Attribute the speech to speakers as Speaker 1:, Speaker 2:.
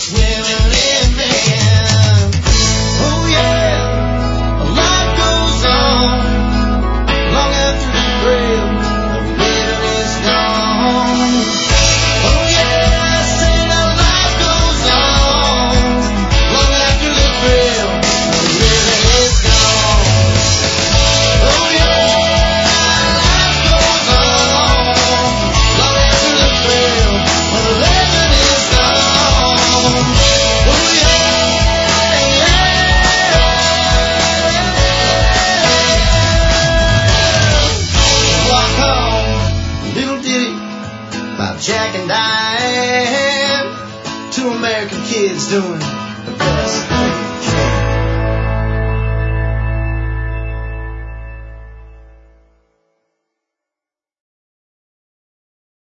Speaker 1: just women living. Oh yeah, life goes on long after the grave, the living is gone. Oh yeah, I say that life goes on long after the grave, the living is gone. Oh yeah, life goes on long after the grave, the living is gone. Oh yeah, walk home, little ditty about Jack and Diane, two American kids doing the best.